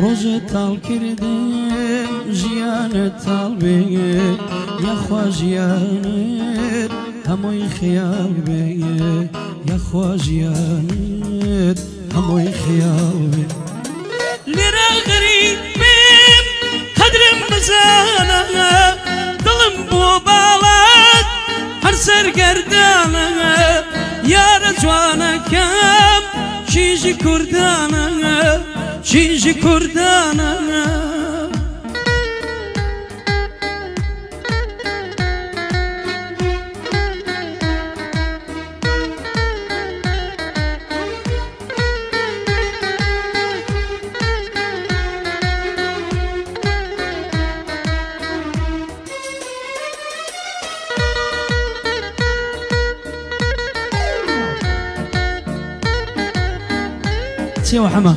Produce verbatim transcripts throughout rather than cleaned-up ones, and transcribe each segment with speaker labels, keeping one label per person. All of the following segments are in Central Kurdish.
Speaker 1: ڕۆژێ تاڵ کردم ژیانت تاڵ بێ یاخوا ژیانت هەمووی خەیاڵ بێ یاخوا ژیانت هەمووی خەیاڵ بێ لێرە غەریبم قەدرم بزانە دڵم بۆ باڵات هەر سەرگەردانە یارە جوانەکەم شیژی کوردانە شیژی کوردانە سيوا حما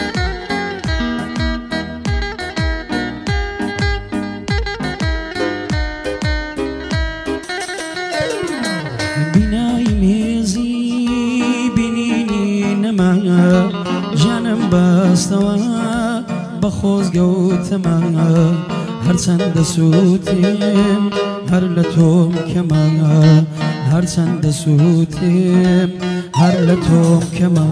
Speaker 1: بناي ميزي بنيني نما جانم باستوا بخوز قوتما هر چند سوتم هر لتوم كما هر چند سوتم هر لتوم كما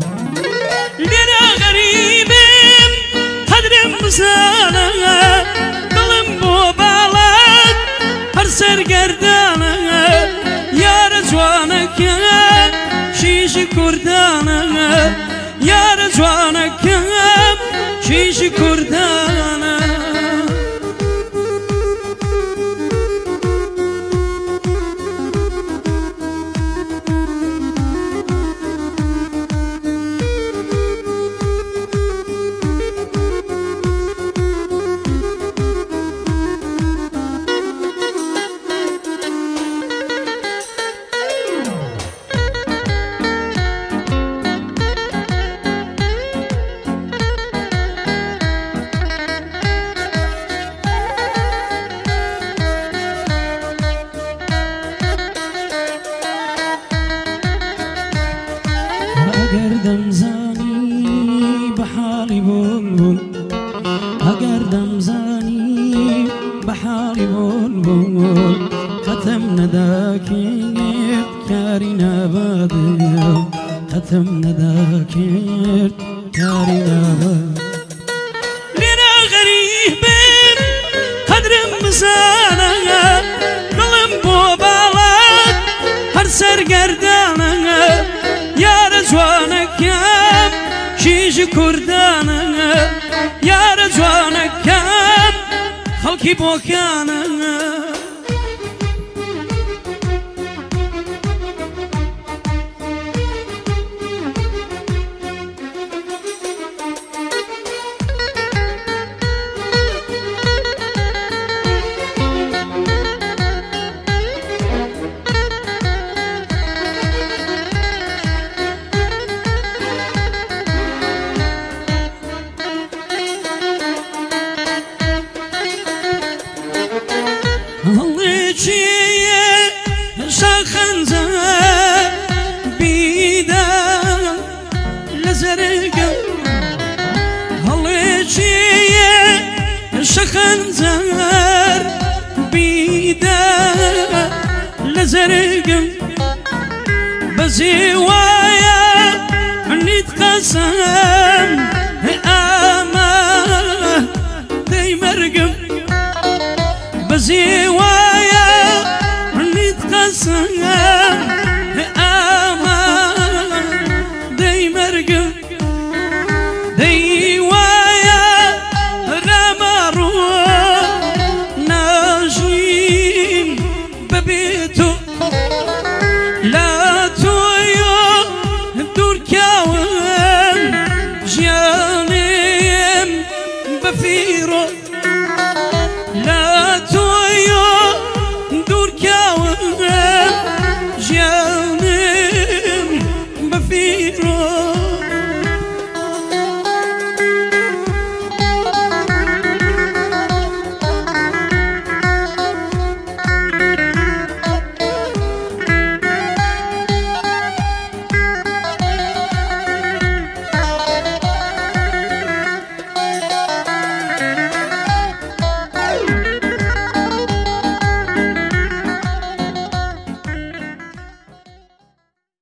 Speaker 1: بزانە دڵم بۆ باڵات هەر سەرگەردانە یارە جوانەکەم شیژی کوردانە یارە جوانەکەم شیژی کوردانە ئەگەر دەمزانی بەحاڵی بولبول ئەگەر دەمزانی بەحاڵی بولبول قەتم نەداکرد کاری نابادم قەتم نەداکرد کاری نابادم لێرە غەریبم قەدرم بزانە دڵم بۆ باڵات هەر سەرگەردانە یارە جوانەکەم شیژی کوردانە یارە جوانەکەم خەڵکی بۆکانە شخنزر بیدار لزرگم هلیچیه شخنزر بیدار لزرگم بزیوایا نیت قسم اما دی مرگم بزیوایا قسم